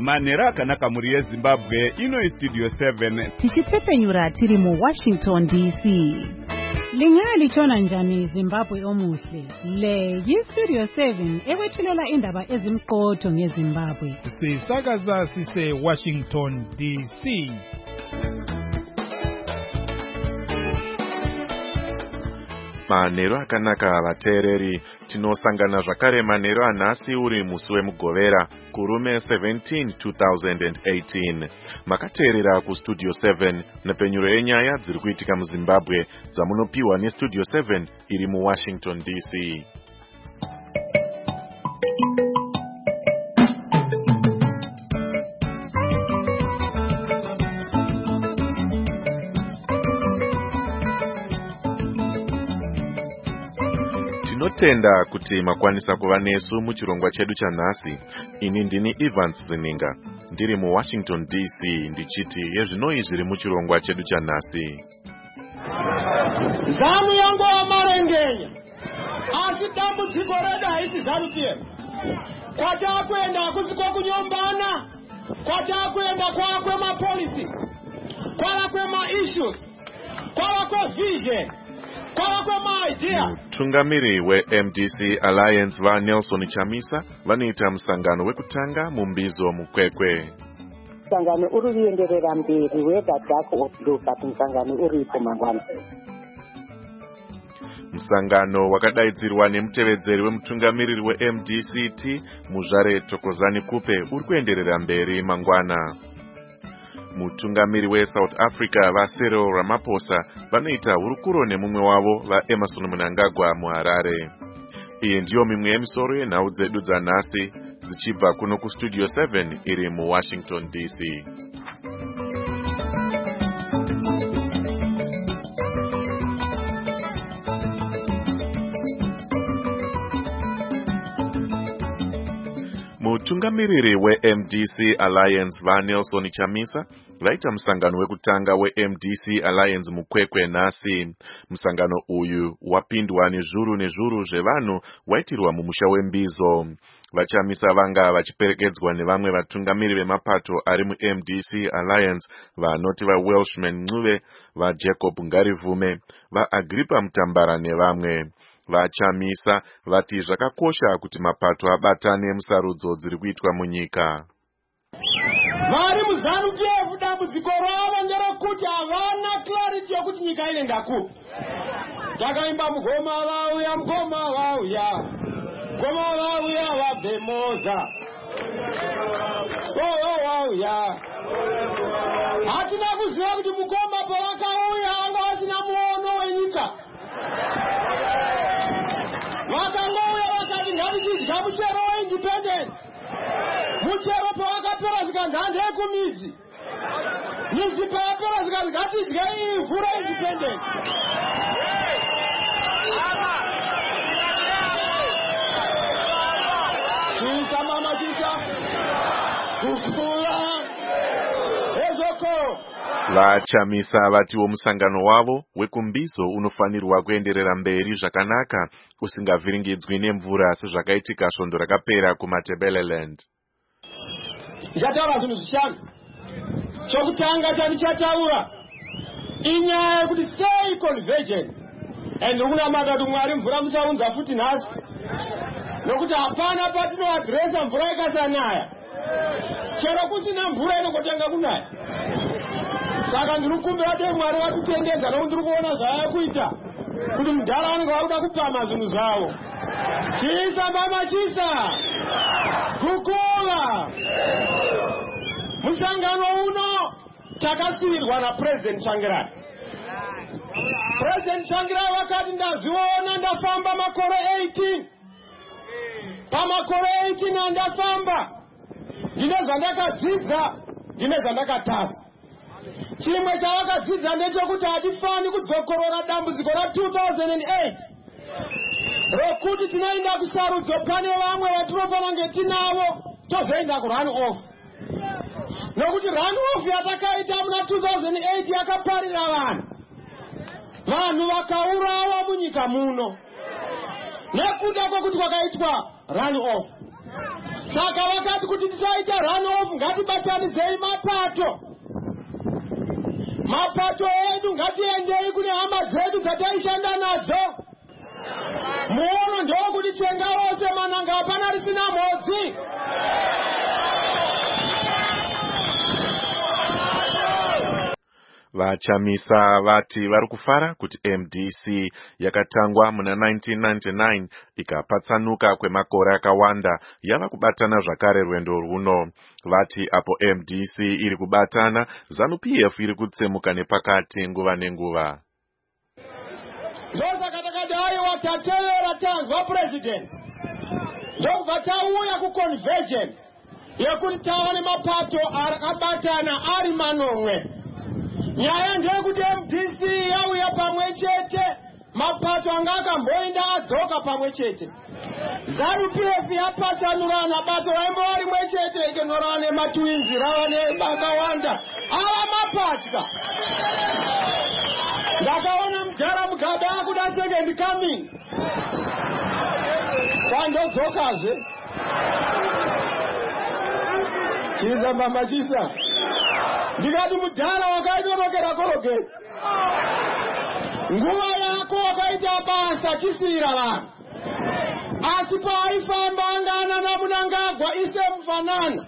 Manera akanaka muri yeZimbabwe ino Studio 7 tichitsepenyura tiri mu Washington DC. Lingali chona njani Zimbabwe omuhle. Le yi-Studio 7 ewethulela indaba ezimqotho ngeZimbabwe. Sisakaza sise Washington DC. Manero akanaka vateereri, tinosangana zvakare manero anhasi uri musi wemugovera kurume 17 2018. Makateerera kuStudio 7 nepenyuro yenyaya dziri kuitika muZimbabwe dzamunopiwa neStudio 7 iri muWashington DC. Tinotenda kuti makwanisa kuva nesu muchirongwa chedu chanhasi. Ini ndini Evans Zininga, ndiri muWashington DC ndichiti yezvinoi zviri muchirongwa chedu chanhasi. Zamu yangu wa marengenya asi dambudziko redu haisi zanu pia. Kwatakwenda kusiko kunyombana, kwatakwenda kwakwe mapolisi, kwakwe ma-issues, kwakwe vision, Mutungamiri weMDC Alliance vaNelson Chamisa vanoita musangano wekutanga mumbizo mukwekwe. Musangano uri kuenderera mberi wega dark or blue but musangano uripo mangwana. Musangano wakadaidzirwa nemutevedzeri wemutungamiriri weMDCT Muzvare Thokozani Kupe uri kuenderera mberi mangwana. Mutungamiri weSouth Africa vaCyril Ramaphosa vanoita hurukuro nemumwe wavo vaEmerson Mnangagwa muHarare. Iyi ndiyo mimwe yemisoro yenhau dzedu dzanhasi dzichibva kuno kuStudio 7 iri muWashington DC. Mutungamiriri weMDC Alliance vaNelson Chamisa vaita musangano wekutanga weMDC Alliance mukwekwe nhasi. Musangano uyu wapindwa nezvuru zvevanhu waitirwa mumusha wembizo. VaChamisa vanga vachiperekedzwa nevamwe vatungamiri vemapato ari muMDC Alliance vanoti vaWelshman Ncube, vaJacob Ngarivume, vaAgrippa Mutambara nevamwe. VaChamisa vati zvakakosha kuti mapato abatane musarudzo dziri kuitwa munyika. Vari muzanu jefu dambudziko ravo nderekuti havana clarity yokuti nyika inoenda kupi. Takaimba mugoma vauya vabve Moza. Vauya. Hatina kuziva kuti mugoma pavakauya anga vasina muono wenyika. Vakangouya vakati ngatichidya muchero weindependence. Muchero pavakapera zvikandande kumidzi. Midzi pavapera zvikati ngatidye ivhu reindependence. Chisa mama chisa. Kukula. Ezoko. VaChamisa vatiwo musangano wavo wekumbizo unofanirwa kuenderera mberi zvakanaka usingavhiringidzwi nemvura sezvakaitika svondo rakapera kuMatabeleland. Ndichataura zvinhu zvishanu. Chokutanga chandichataura inyaya yekuti sei convergence. Ndiri kunamata kuti Mwari mvura musaunza futi nhasi. Nokuti hapana patinoadhiresa mvura ikasanaya. Chero kusina mvura inongotanga kunaya. Saka ndiri kukumbira kuti Mwari watitendedza nokuti ndiri kuona zvaya kuita kuti mudhara vanenge vari kuda kupama zvinhu zvavo. Chisa mama chisa. Kukula. Musangano uno takasirirwa naPresident Tsvangirai. President Tsvangirai vakati ndazviona ndafamba makore 18. Pamakore 18 andafamba. Ndine zvandakadzidza, ndine zvandakatadza. Chimwe chavakadzidza ndechekuti hatifani kudzokorora dambudziko ra2008. Rokuti tinoenda kusarudzo pane vamwe vatinofana kunge tinavo tozoenda kurun off. Nokuti run off yatakaita muna 2008 yakaparira vanhu. Vanhu vakaurawa munyika muno. Nekuda kwokuti kwakaitwa run off. Saka vakati kuti tisaita runoff, ngatibatanidzei mapato. Mapato edu ngatiendei kune hama dzedu dzataishanda nadzo. Muono ndokuti chenga wose mananga hapana risina mhodzi. Vachamisa vati vari kufara kuti MDC yakatangwa muna 1999 ikapatsanuka kwemakore akawanda yava kubatana zvakare rwendo runo. Vati apo MDC iri kubatana, ZANU-PF iri kutsemuka nepakati nguva nenguva. Ndosaka takadai watatevera tanzwa president. Ndobva tauya kuconvergence yekuti tava nemapato akabatana ari manomwe. Nyaya ndeyekuti MDC yauya pamwe chete, mapato anga akamboenda adzoka pamwe chete. ZANU-PF yapatsanurana, bato raimbova rimwe chete ikenorava nematwinzi, rava nebakawanda, ava mapatya. Ndakaona mujara mugada akuda second coming. Kwandodzokazve. Chisa mama chisa. Ndikati mudhara wakaidorokera korogeri. Nguva yako wakaita basa chisira vanhu. Asi paaifamba angana namunangagwa ise mufanana.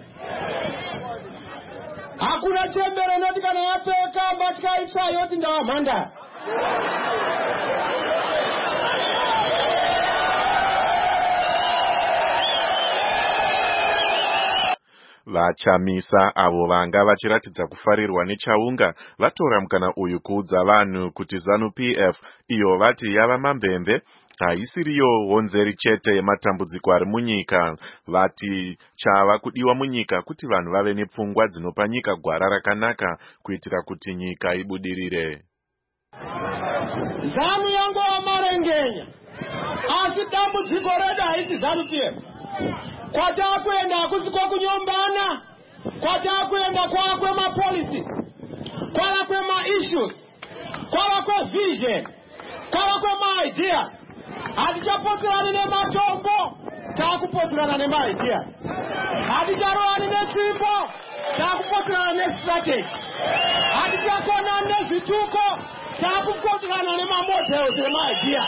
Hakuna chembere noti kana yapeka mbatya itsva yoti ndava mhandara. Vachamisa avo vanga vachiratidza kufarirwa nechaunga vatora mukana uyu kuudza vanhu kuti ZANU-PF iyo vati yava mamvemve haisiriyo honzeri chete yematambudziko ari munyika. Vati chava kudiwa munyika kuti vanhu vave nepfungwa dzinopa nyika gwara rakanaka kuitira kuti nyika ibudirire. ZANU yangova marengenya, asi dambudziko redu haisi ZANU-PF. Kwatakuenda hakusi kwokunyombana, kwatakuenda kwava kwemapolicies, kwava kwemaissues, kwava kwevision, kwava kwemaideas. Hatichapoterani nematombo, takupoterana nemaideas. Haticharovani netsvimbo, takupoterana nestrategy. Hatichakonani nezvituko, takupoterana nemamodels nemaideas.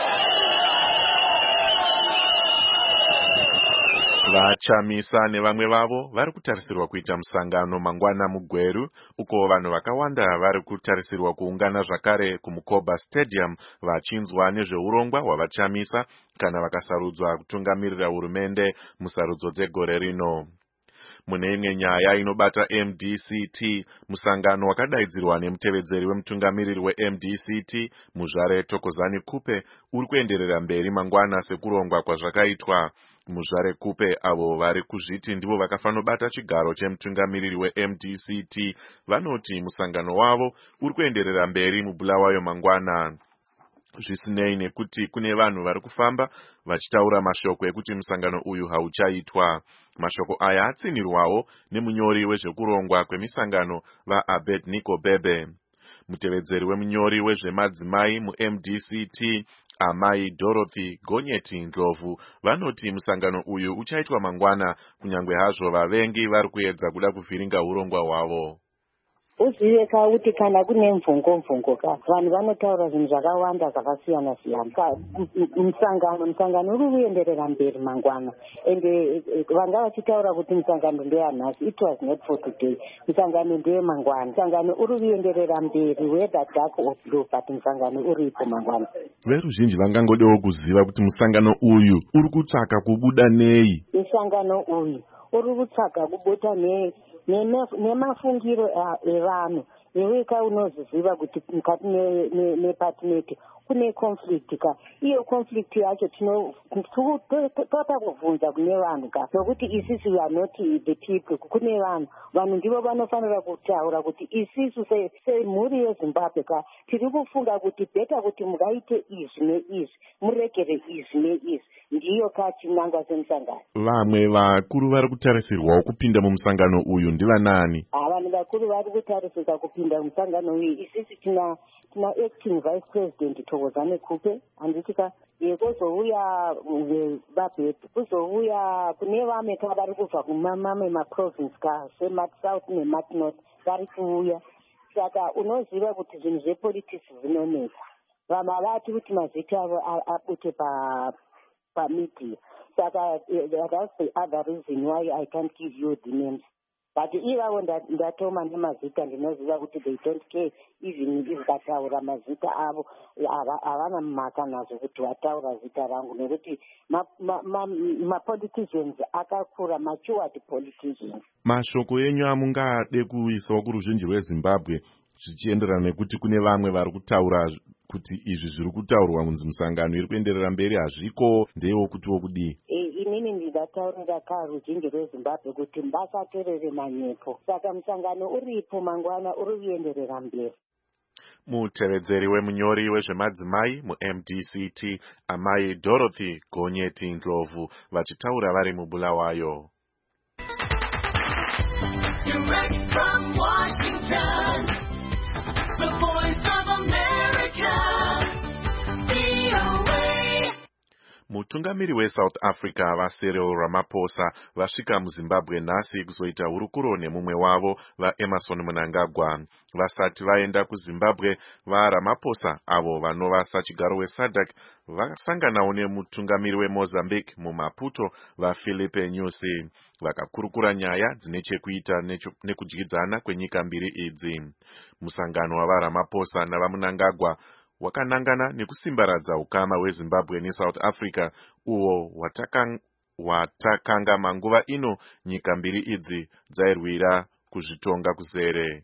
Vachamisa nevamwe vavo vari kutarisirwa kuita musangano mangwana muGweru, uko vanhu vakawanda vari kutarisirwa kuungana zvakare kuMukoba Stadium vachinzwa nezveurongwa hwavachamisa kana vakasarudzwa kutungamirira hurumende musarudzo dzegore rino. Mune imwe nyaya inobata MDCT, musangano wakadaidzirwa nemutevedzeri wemutungamiriri weMDCT Muzvare Thokozani Kupe uri kuenderera mberi mangwana sekurongwa kwazvakaitwa. Muzvare Kupe avo vari kuzviti ndivo vakafanobata chigaro chemutungamiriri weMDCT vanoti musangano wavo uri kuenderera mberi muBulawayo mangwana. Zvisinei nekuti kune vanhu vari kufamba vachitaura mashoko ekuti musangano uyu hauchaitwa. Mashoko aya atsinirwawo nemunyori wezvekurongwa kwemisangano vaAbednego Bebe. Mutevedzeri wemunyori wezvemadzimai muMDCT Amai Dorothy Gonyeti Ndlovu vanoti musangano uyu uchaitwa mangwana kunyangwe hazvo vavengi vari kuedza kuda kuvhiringa urongwa hwavo. Uzive kuti kana kune mvungo ka vanhu vanotaura zvinhu zvakawanda zvakasiyana siyana. Musangano uri kuenderera mberi mangwana, ende vanga vachitaura kuti musangano ndeyanhasi. It was not for today. Musangano ndeye mangwana. Musangano uri kuenderera mberi, whether dark or blue, but musangano uripo mangwana. Veruzhinji vangangodewo kuziva kuti musangano uyu uri kutsvaka kubuda nei. Musangano uyu uri kutsvaka kubuda nei nemafungiro evanhu. Neweka unoziziva kuti mukati nepatineti kune conflict ka. Iyo conflict yacho toda kuvunza kune vanhu ka, nokuti isisi we are not the people. Kune vanhu ndivo vanofanira kutaura kuti isisu semhuri yeZimbabwe ka tiri kufunga kuti beta kuti mugaite izvi neizvi, murekere izvi neizvi. Ndiyo katinanga semusangano. Vamwe vakuru vari kutarisirwawo kupinda mumusangano uyu ndivanani? Vanhu vakuru vari kutarisirwa kupinda mumusangano uyu isisi tina acting vice president Thokozane Kupe anditika kuzouya vaBheti kuzouya kune vamwe vari kubva kumamwe maprovince semat south nemat north vari kuuya. Saka unoziva kuti zvinhu zvepolitics zvinonetsa. Vamwe havati kuti mazita avo abute pamedia. Saka that's the other reason why I can't give you the names. But ivavo ndatoma nemazita ndinoziva kuti they don't care even if vataura mazita avo havana mhaka nazvo kuti vataura zita rangu nekuti mapoliticians akakura matured politicians. Mashoko enyu amungade kuisawo kuruzhinji rweZimbabwe zvichienderana nekuti kune vamwe vari kutaura kuti izvi zviri kutaurwa kunzi musangano iri kuenderera mberi hazviko, ndewo kuti wokudii? Inini ndingataurira karuzhinji rweZimbabwe kuti ngasatorere manyepo. Saka musangano uripo mangwana uri kuenderera mberi. Mutevedzeri wemunyori wezvemadzimai muMDCT amai Dorothy Gonyeti Ndlovu vachitaura vari muBulawayo. Direct from Washington, the Voice of America, VOA. Mutungamiri weSouth Africa vaCyril Ramaphosa vasvika muZimbabwe nhasi kuzoita hurukuro nemumwe wavo vaEmmerson Mnangagwa. Vasati vaenda kuZimbabwe, vaRamaphosa avo vanova sachigaro weSADC vakasanganawo nemutungamiri weMozambique muMaputo vaPhilippe Nyusi. Vakakurukura nyaya dzine chekuita nekudyidzana kwenyika mbiri idzi. Musangano wavaRamaphosa navaMnangagwa wakanangana nekusimbaradza ukama hweZimbabwe neSouth Africa uwo watakanga manguva ino nyika mbiri idzi dzairwira kuzvitonga kuzere.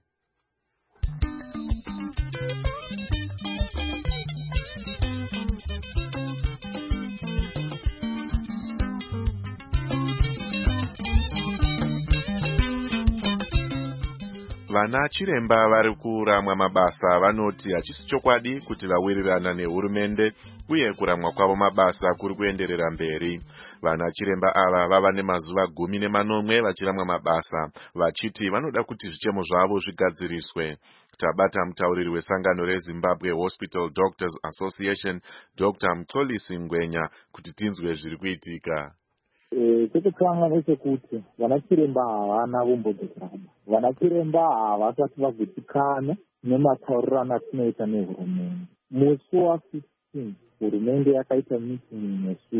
Vana chiremba vari kuramwa mabasa vanoti hachisi chokwadi kuti vawirirana nehurumende uye kuramwa kwavo mabasa kuri kuenderera mberi. Vana chiremba ava vava nemazuva 10 vachiramwa mabasa vachiti vanoda kuti zvichemo zvavo zvigadziriswe. Tabata mutauriri wesangano reZimbabwe Hospital Doctors Association Dr. Mxolisi Ngwenya kuti tinzwe zviri kuitika. Chekutanga ndechekuti vanachiremba havana kumbodzokera. Vanachiremba havasati vagutsikana nemataurirano atinoita nehurumende. Musi wa15 hurumende yakaita meeting nesu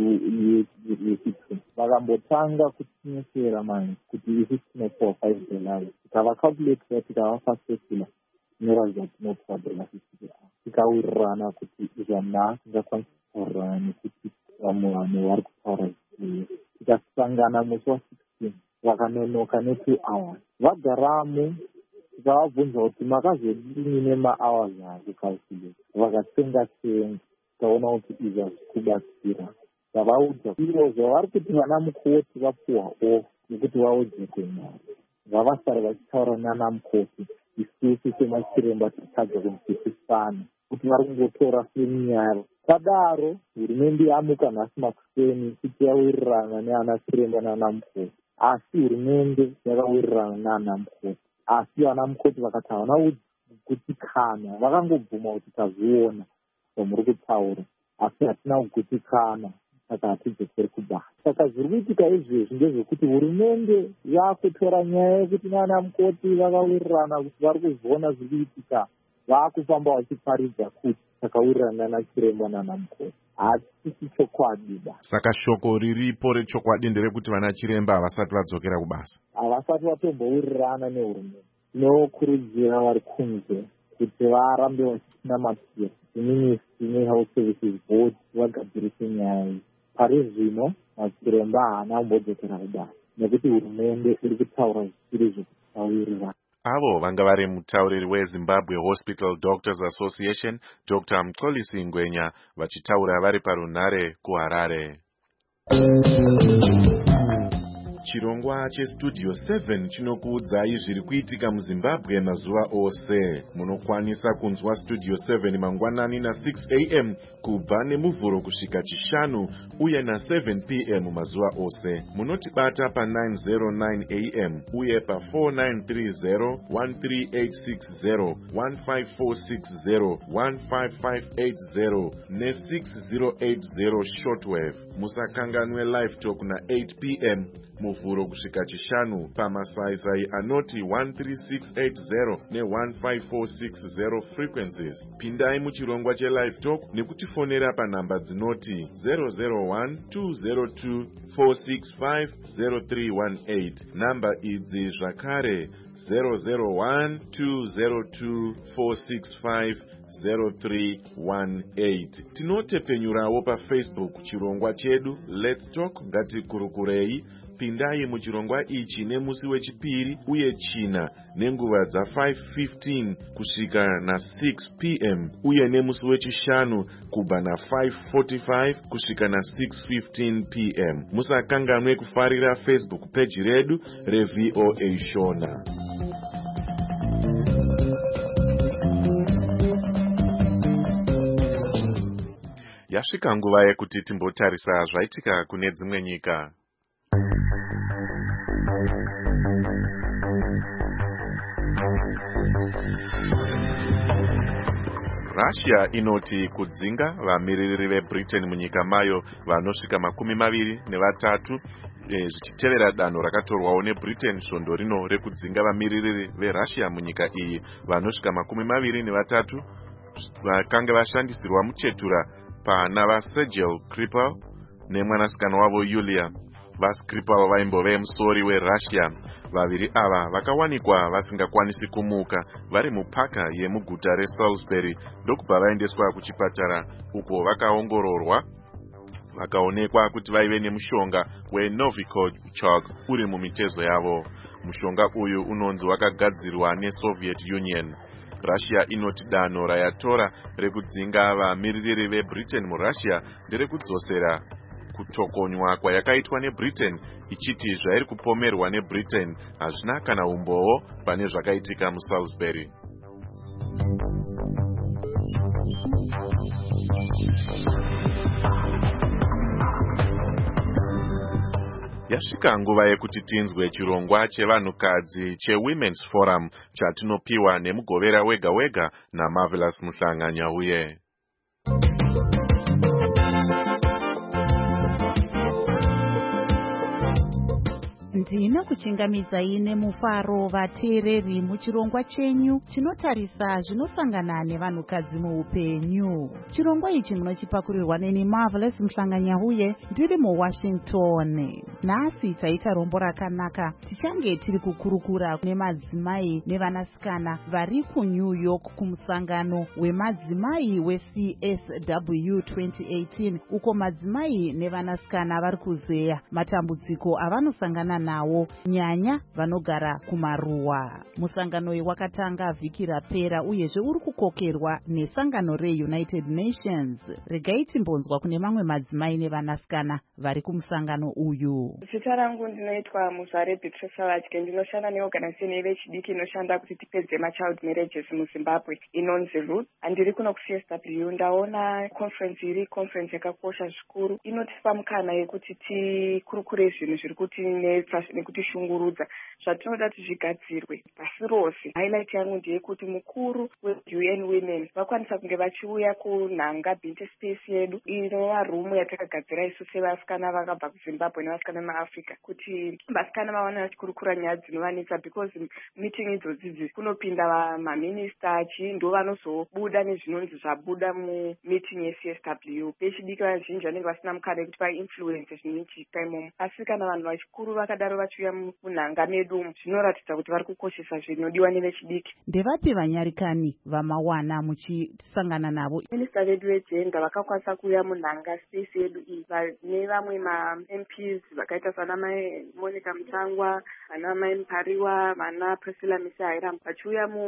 ye15 vakambotanga kutinyesera manje kuti $15.45 tikavakalkulate tikavapa circular inoratidza kuti tinopuwa $50 tikawirirana kuti izvana tingakwanisa kutaurana nekuti vamwe vanhu vari kutaura tikasangana musi wa16 vakanonoka ne2 hours vagaramo tikavabvunza kuti makazodini nema-hours azo calculate vakatsenga taona kuti izvi hazvikubatsira zvavaudza ivo zvavari kuti vana mukoti vapuwa off nekuti vawedzerwe mari vavasara vachitaura nana mukoti isusu semachiremba tatadza kunzwisisana kuti vari kungotora senyaya. Kadaro hurumende yamuka nhasi makuseni kuti yawirirana neana chiremba nana mukoti, asi hurumende yakawirirana nana mukoti, asi vana mukoti vakati havana kugutsikana, vakangobvuma kuti tazviona zvamuri kutaura asi hatina kugutsikana saka hatidzokeri kubasa. Saka zviri kuitika izvezvi ndezvekuti hurumende yakutora nyaya yekuti nana mukoti vakawirirana kuti vari kuzviona zviri kuitika vakufamba vachiparidza kuti takawirirana nachiremba nana mukoti. Hatisi chokwadi ba. Saka shoko riripo rechokwadi nderekuti vana chiremba havasati vadzokera kubasa. Havasati vatombowirirana nehurumende. Tinokurudzira vari kunze kuti varambe vachinamatira Ministry neHealth Services Board vagadzirise nyaya iyi. Pari zvino machiremba haana kumbodzokera kubasa nekuti hurumende iri kutaura zvisiri zvekutawirirana. Avo vanga vari mutauriri weZimbabwe Hospital Doctors Association Dr. Mxolisi Ngwenya vachitaura vari parunhare kuHarare. Chirongwa cheStudio 7 chinokuudzai zviri kuitika muZimbabwe mazuva ose. Munokwanisa kunzwa Studio 7 mangwanani na6 am kubva nemuvhuro kusvika chishanu uye na7 pm mazuva ose. Munotibata pa909 am uye pa4930 13860 15460 15580 ne6080 shortwave. Musakanganwe live talk na8 pm muvhuro kusvika chishanu pamasaisai anoti 13680 ne15460 frequencies. Pindai muchirongwa chelive talk nekutifonera panhamba dzinoti 001-202-465-0318. Namba idzi zvakare 001-202-465-0318. Tinotepenyurawo paFacebook chirongwa chedu Let's Talk Ngatikurukurei. Pindai muchirongwa ichi nemusi wechipiri uye china nenguva dza5:15 kusvika na6 pm uye nemusi wechishanu kubva na5:45 kusvika na6:15 pm. Musakanganwe kufarira Facebook page redu reVOA Shona. Yasvika nguva yekuti timbotarisa zvaitika kune dzimwe nyika. Russia inoti kudzinga vamiririri veBritain munyika mayo vanosvika 23 zvichitevera danho rakatorwawo neBritain svondo rino rekudzinga vamiririri veRussia munyika iyi vanosvika 23 vakanga vashandisirwa muchetura pana vaSergei Skripal nemwanasikana wavo Yulia. VaSkripal vaimbove musori weRussia. Vaviri ava vakawanikwa vasingakwanisi kumuka vari mupaka yemuguta reSalisbury ndokubva vaendeswa kuchipatara uko vakaongororwa vakaonekwa kuti vaive nemushonga weNovichok uri mumitezo yavo. Mushonga uyu unonzi wakagadzirwa neSoviet Union. Russia inoti danho rayatora rekudzinga vamiririri veBritain muRussia nderekudzosera kutokonywa kwayakaitwa neBritain ichiti zvairi kupomerwa neBritain hazvina kana umbowo pane zvakaitika muSalisbury. Yasvika nguva yekuti tinzwe chirongwa chevanhukadzi cheWomen's Forum chatinopiwa nemugovera wega wega naMarvelous Muhlanganyauye. Ndinokuchingamidzai nemufaro vateereri muchirongwa chenyu chinotarisa zvinosangana nevanhukadzi muupenyu. Chirongwa ichi munochipakurirwa neni Marvelous Muhlanganyauye ndiri muWashington. Nhasi taita rombo rakanaka. Tichange tiri kukurukura nemadzimai nevanasikana vari kuNew York kumusangano wemadzimai weCSW 2018 uko madzimai nevanasikana vari kuzeya matambudziko avanosangana nawo nyanya vanogara kumaruwa. Musangano uyu wakatanga vhiki rapera uyezve uri kukokerwa nesangano reUnited Nations. Regai timbonzwa kune mamwe madzimai nevanasikana vari kumusangano uyu. Zita rangu ndinoitwa Muzare Beatrice Vatke. Ndinoshanda neorganization yevechidiki inoshanda kuti tipedze machild marriages muZimbabwe inonzi Roots. Andiri kuno kuCSW. Ndaona conference yakakosha zvikuru inotipa mukana yekuti tikurukure zvinhu zviri kutinetsa nekutishungurudza zvatinoda kuti zvigadzirwe pasi rose. Highlight yangu ndeyekuti mukuru weUN Women vakwanisa kunge vachiuya kunhanga Binti Space yedu inova rumu yatakagadzira isu sevasikana vakabva kuZimbabwe nevasikana vemuAfrica kuti vasikana vawane vachikurukura nyaya dzinovanetsa because meeting idzodzi kunopinda maminista ndo vanozobuda nezvinonzi zvabuda mumeeting yeCSW. Vechidiki vazhinji vanenge vasina mukana yekuti vainfluence zvinoitika imomo. Asi kana vanhu vachikuru vakadaro vachiuya munhanga medu zvinoratidza kuti vari kukoshesa zvinodiwa nevechidiki. Ndevapi vanyarikani vamawana muchisangana navo? Minista vedu vegenda vakakwanisa kuuya munhanga space yedu iyi nevamwe maMPs vakaita sana Monica Mutangwa, vana Mai Mpariwa, vana Priscilla Misahira vachiuya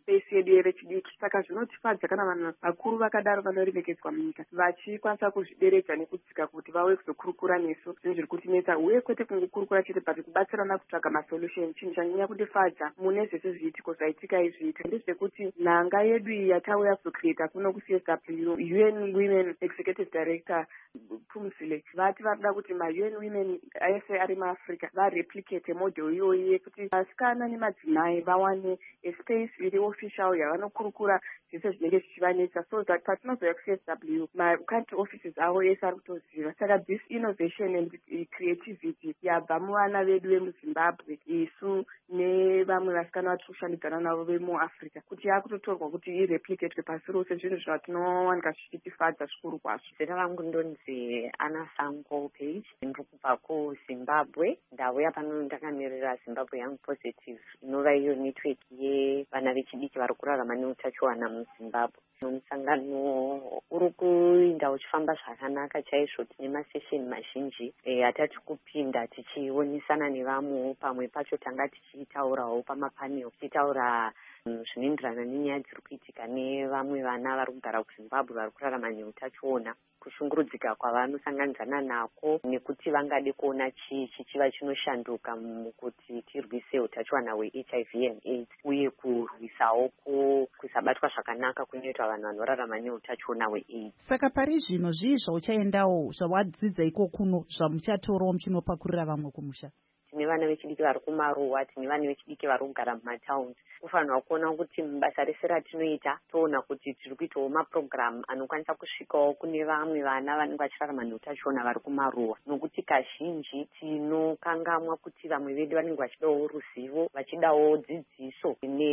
space yedu yerechidiki. Saka zvinotifadza kana vanhu vakuru vakadaro vanoremekedzwa munyika vachikwanisa kuzvideredza nekudzika kuti vauye kuzokurukura nesu zvinhu zviri kutinetsa, uye kwete kungokurukura chete but kubatsirana kutsvaga masolution. Chinhu chanyanya kutifadza mune zvese zviitiko zvaitika izviti ndezvekuti nhanga yedu iyi yatauya kuzocreata kuno kuCSW, UN Women Executive Director Phumzile vati varikuda kuti ma-UN Women ese ari muAfrica vareplicate model iyoyi yekuti vasikana nemadzimai vawane space iri official yavanokurukura zvese zvinenge zvichivanetsa, so that patinozoya kuCSW ma-country offices avo ese ari kutoziva. Saka this innovation and creativity yabva muvana vedu vemuZimbabwe, isu nevamwe vasikana vatiri kushandidzana navo vemuAfrica, kuti yakutotorwa kuti ireplicatwe pasi rose, zvinhu zvatinowanika zvichitifadza zvikuru kwazvo. Zita rangu ndonzi Ana Sango Page, ndiri kubva kuZimbabwe. Ndauya pano ndakamirira Zimbabwe Young Positive, inova iyo network yevana vechidiki vari kurarama neutachiwana muZimbabwe. Musangano uri kuenda uchifamba zvakanaka chaizvo. Tine masesheni mazhinji atati kupinda tichionesana nevamwewo. Pamwe pacho tanga tichitaurawo pamapanel, tichitaura zvinoenderana nenyaya dziri kuitika nevamwe vana vari kugara kuZimbabwe vari kurarama neutachiona, kushungurudzika kwavanosanganidzana nako, nekuti vangade kuona chii chichiva chinoshanduka mukuti tirwise utachiwana hweHIV and AIDS, uye kurwisawo kusabatwa zvakanaka kunoitwa vanhu vanorarama neutachiona hweAIDS. Saka pari zvino zvii zvauchaendawo zvawadzidza iko kuno zvamuchatorawo muchinopakurira vamwe kumusha? Tine vana vechidiki vari kumaruwa, tine vana vechidiki vari kugara mumataundi. Kufanirwa kuona kuti mubasa rese ratinoita toona kuti tiri kuitawo maprogramu anokwanisa kusvikawo kune vamwe vana vanenge vachirarama neutachiona vari kumaruwa, nokuti kazhinji tinokangamwa kuti vamwe vedu vanenge vachidawo ruzivo, vachidawo dzidziso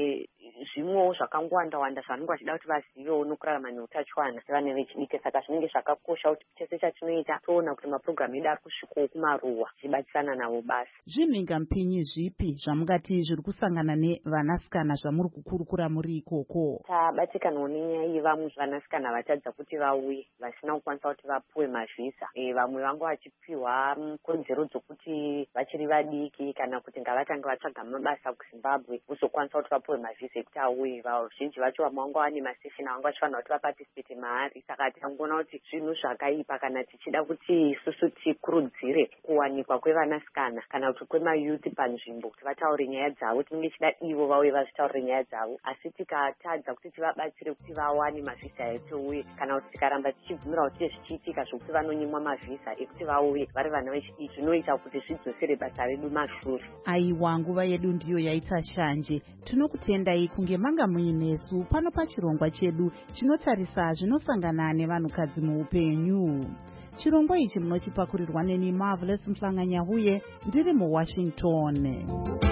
nezvimwewo zvakangowanda-wanda zvavanenge vachida kuti vazivewo nokurarama neutachiwana nevana vechidiki. Saka zvinenge zvakakosha kuti chese chatinoita toona kuti maprogramu edu ari kusvikawo kumaruwa tichibatsirana navo basa. Zvimhingamupinyi zvipi zvamungati zviri kusangana nevanasikana zvamuri kukurukura muri ikoko? Tabatsiranawo nenyaya yevamwe vanasikana vatadza kuti vauye vasina kukwanisa kuti vapuwe mavhisa. Vamwe vanga vachipiwa kodzero dzokuti vachiri vadiki kana kuti ngavatange vatsvaga mabasa kuZimbabwe vozokwanisa kuti vapuwe mavhisa ekuti auye. Vazhinji vacho vamwe vanga vane masesheni avanga vachifanira kuti vapatisipete mahari. Saka tangoona kuti zvinhu zvakaipa kana tichida kuti isusu tikurudzire kuwanikwa kwevanasikana kana kuti kwemayuthi panzvimbo kuti vataure nyaya dzavo, tinenge tichida ivo vauye vazvitaurire nyaya dzavo. Asi tikatadza kuti tivabatsire kuti vawane mavhisa etouye, kana kuti tikaramba tichibvumira kuti zvichiitika zvokuti vanonyimwa mavhisa ekuti vauye vari vana vechidiki, zvinoita kuti zvidzosere basa redu mashure. Aiwa, nguva yedu ndiyo yaita shanje. Tinokutendai kunge manga muinesu pano pachirongwa chedu chinotarisa zvinosangana nevanhukadzi muupenyu. Chirongwa ichi munochipakurirwa neni Marvelous Mhlanganyahuye ndiri muWashington.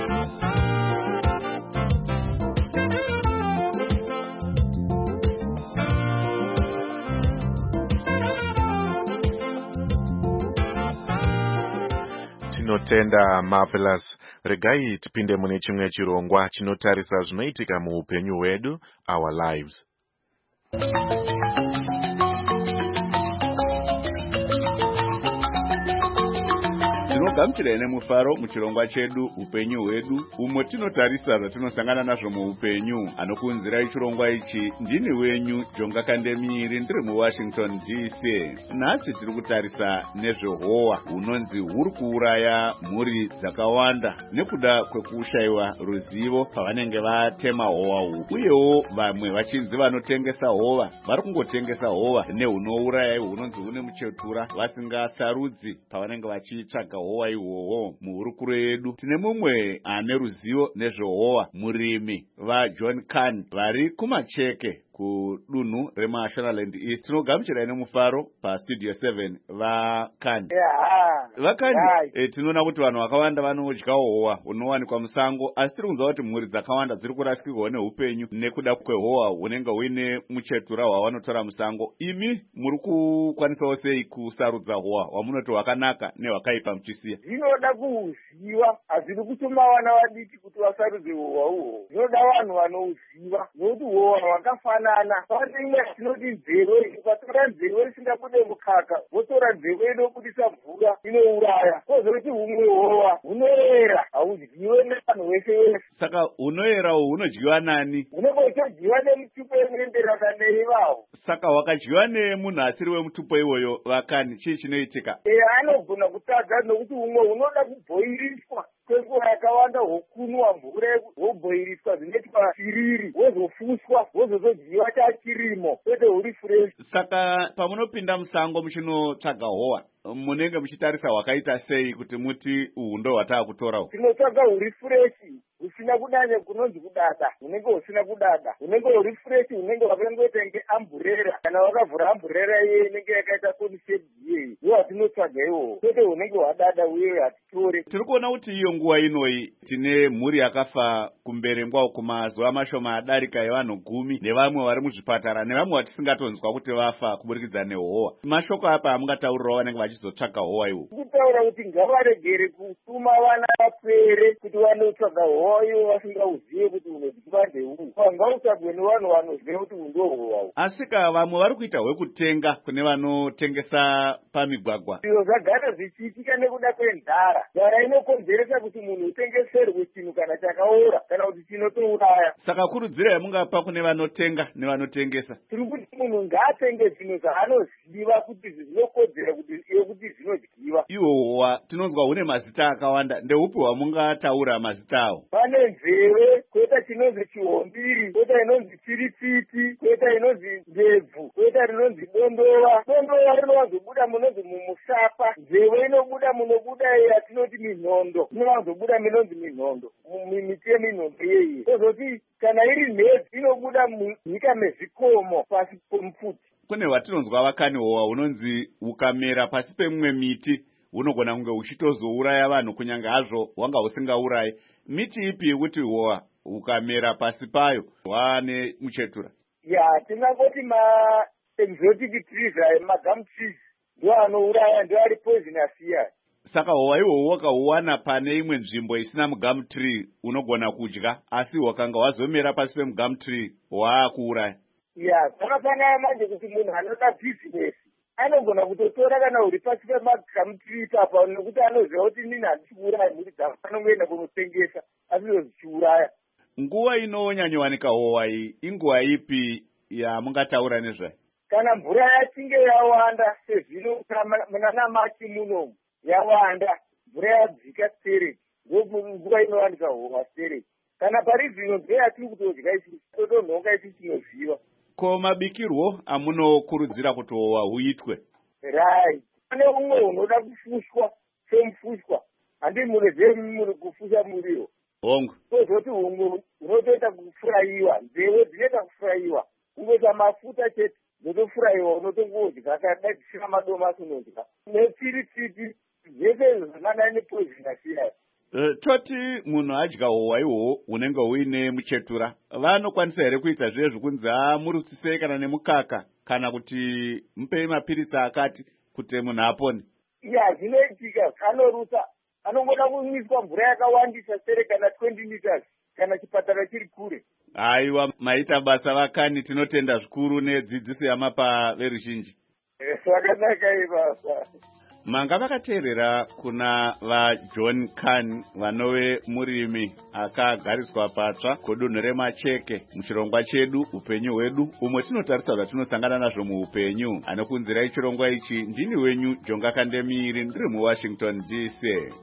Tinotenda Marvelous. Regai tipinde mune chimwe chirongwa chinotarisa zvinoitika muupenyu hwedu, our lives. Tinogamuchirai nemufaro muchirongwa chedu upenyu hwedu, umo tinotarisa zvatinosangana nazvo muupenyu. Anokuunzirai chirongwa ichi ndini wenyu Jonga Kandemiri, ndiri muWashington DC. Nhasi tiri kutarisa nezvehowa hunonzi huri kuuraya mhuri dzakawanda nekuda kwekushayiwa ruzivo pavanenge vatema howa uhu. Uyewo vamwe vachinzi vanotengesa hova vari kungotengesa hova nehunouraya hunonzi hune muchetura vasingasarudzi pavanenge vachitsvaga howa ihwohwo. Muhurukuro yedu tine mumwe ane ruzivo nezvehowa, murimi vaJohn Khan vari kumacheke kudunhu reMashonaland East. Tinogamuchirai nemufaro pastudio 7 vaKhan. VaKhan, tinoona kuti vanhu vakawanda vanodya howa hunowanikwa musango, asi tiri kunzwa kuti mhuri dzakawanda dziri kurasikirwawo neupenyu nekuda kwehowa hunenge huine muchetura hwavanotora musango. Imi muri kukwanisawo sei kusarudza howa hwamunoti hwakanaka nehwakaipa muchisiya? Zvinoda kuhuziva, hazvidi kutuma vana vadiki kuti vasarudze howa uhwo. Zvinoda vanhu vanouziva, nokuti howa hwakafanana. Pane imwe tinoti nzeve, ukatora nzeve isingabude mukaka, wotora nzeve inobudisa mvura inouraya. Kozoti humwe howa hunoera, haudyiwe nevanhu vese vese. Saka unoyerawo unodyiwa nani? Unenge uchidyiwa nemutupo inoenderana neivavo. Saka wakadyiwa nemunhu asiri wemutupo iwoyo vakani, chii chinoitika? Anogona kutadza nokuti umwe unoda kubhoiriswa kwenguva yakawanda, hwokunwa mvura hwobhoiriswa zvinoitwa chiriri, wozofuswa, wozozodyiwa chachirimo, kwete huri fresh. Saka pamunopinda musango muchinotsvaga howa, munenge muchitarisa hwakaita sei kuti muti uhu ndo hwataakutorawo? Tinotsvaga huri freshi, husina kudanya kunonzi kudada, hunenge husina kudada, hunenge huri freshi, hunenge hwakangoita nge amburera, kana wakavhura amburera iye inenge yakaita konishedi iyeyi, ndo hatinotsvaga iwowo, kwete hunenge hwadada uye hatitore. Tiri kuona kuti iyo nguva inoyi tine mhuri yakafa kumberengwa kumazuva mashoma adarika evanhu 10 nevamwe vari muzvipatara nevamwe vatisingatonzwa kuti vafa kuburikidza nehowa. Mashoko apa amungataurirawo vanenge vachizotsvaga howa iwo? Kutaura kuti ngavaregere kutuma vana vapere kuti vanotsvaga howa iwo vasingauzive kuti unodyiwa ndehuu. Ngautsvagwe nevanhu vanozive kuti undo howawo. Asika vamwe vari kuita hwekutenga kune vanotengesa pamigwagwa. Izvo zvagara zvichiitika nekuda kwenzara. Nzara inokonzeresa kuti munhu utengeserwe chinhu kana chakaora kana kuti chinotouraya. Saka kurudziro yamungapa kune vanotenga nevanotengesa? Tiri kuti munhu ngaatenge zvinhu zvaanoziva kuti zvinokodzera kuti zvinodyiwa. Iwo howa tinonzwa hune mazita akawanda, ndeupi hwamungataura mazita awo? Pane nzeve, koita chinonzi chihombiri, koita inonzi chiritsiti, koita inonzi ndebvu, koita rinonzi dondova. Dondova rinowanzobuda munonzi mumusapa, nzeve inobuda munobuda yatinoti minhondo, inowanzobuda minonzi minhondo, miti yeminhondo yeiyi. Kozoti kana iri mhedzi inobuda munyika mezvikomo pasi pomupfuti. Kune hwatinonzwa vakani howa hunonzi hukamera pasi pemumwe miti hunogona kunge huchitozouraya vanhu kunyange hazvo hwanga husingaurayi. Miti ipi yekuti howa hukamera pasi payo hwane muchetura? Tingangoti ma-exotic trees aya, ma-gum trees, ndo anouraya, ndo ari poisonous iya. Saka howa ihoho wakahuwana pane imwe nzvimbo isina mugum tree unogona kudya, asi hwakanga hwazomera pasi pemugum tree hwaakuuraya. Zvakafanana manje kuti munhu anoda bhizinesi anogona kutotora kana huri pasi pemagum tree papa, nekuti anoziva kuti nini handichiuraya mhuri dzangu, anongoenda kunotengesa asi zvichiuraya. Nguva inonyanyowanika howa iyi inguva ipi yamungataura nezvayo? Kana mvura yachinge yawanda sezvino munana Machi munomu yawanda, mvura yadzika stereki, nguva inowanika howa stereki. Kana pari zvino ndeyatiri kutodya isi totonhonga isi tinoziva. Ko mabikirwo amunokurudzira kuti howa huitwe? Rai, pane umwe unoda kufushwa semufushwa, handi munezve muri kufusha muriwo hongu. Kozoti humwe unotoita kufurayiwa, nzeve dzinoita kufurayiwa, kungoita mafuta chete dzotofurayiwa, unotongodya kana dzisina madomasi unodya. Netsiritsiti zvese zvakanai nepoisonous iya. Toti munhu adya howa ihwo unenge uine muchetura, vanokwanisa here kuita zviye zvekunzi murutsisei kana nemukaka kana kuti mupei mapiritsi akati kuti munhu apone? Zvinoitika, anorutsa, anongoda kumwiswa mvura yakawandisa sere kana 20 liters kana chipatara chiri kure. Aiwa, maita basa vakani, tinotenda zvikuru nedzidziso yamapa veruzhinji. Zvakanaka ibasa. Manga vakateerera kuna vaJohn Khan vanove murimi akagariswa patsva kudunhu remacheke muchirongwa chedu upenyu hwedu, umwe tinotarisa zvatinosangana nazvo muupenyu. Anokunzirai chirongwa ichi ndini wenyu Jonga Kandemiri, ndiri muWashington DC.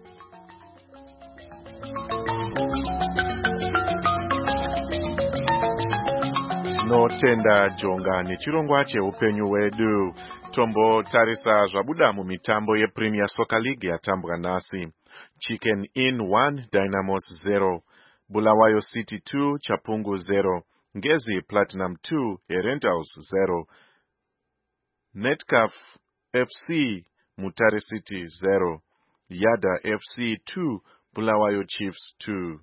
Tinotenda Jonga nechirongwa cheupenyu hwedu. Tombo tarisa zvabuda mumitambo yePremier Soccer League yatambwa nasi. Chicken Inn 1 Dynamos 0, Bulawayo City 2 Chapungu 0, Ngezi Platinum 2 Herentals 0, Netcaf FC Mutare City 0, Yada FC 2 Bulawayo Chiefs 2.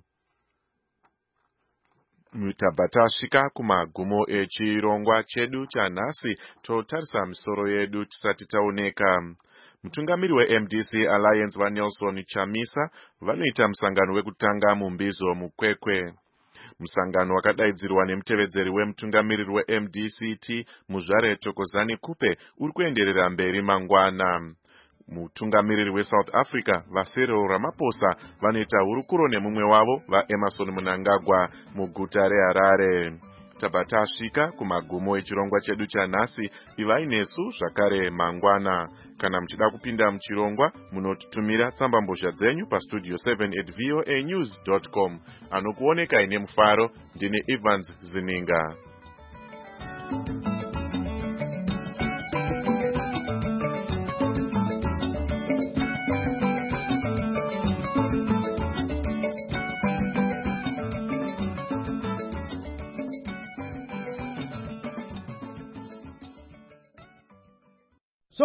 Mutabatasvika kumagumo echirongwa chedu chanhasi, totarisa misoro yedu tisati taoneka. Mutungamiri weMDC Alliance vaNelson Chamisa vanoita musangano wekutanga mumbizo mukwekwe. Musangano wakadaidzirwa nemutevedzeri wemutungamiriri weMDCT Muzvare Thokozani Kupe uri kuenderera mberi mangwana. mutungamiriri weSouth Africa vaCyril Ramaphosa vanoita hurukuro nemumwe wavo vaEmerson Mnangagwa muguta reHarare. Tabva tasvika kumagumo echirongwa chedu chanhasi. Ivai nesu zvakare mangwana. Kana muchida kupinda muchirongwa munotutumira tsambambozha dzenyu pastudio 7@voanews.com. Anokuonekai nemufaro ndine Evans Zininga.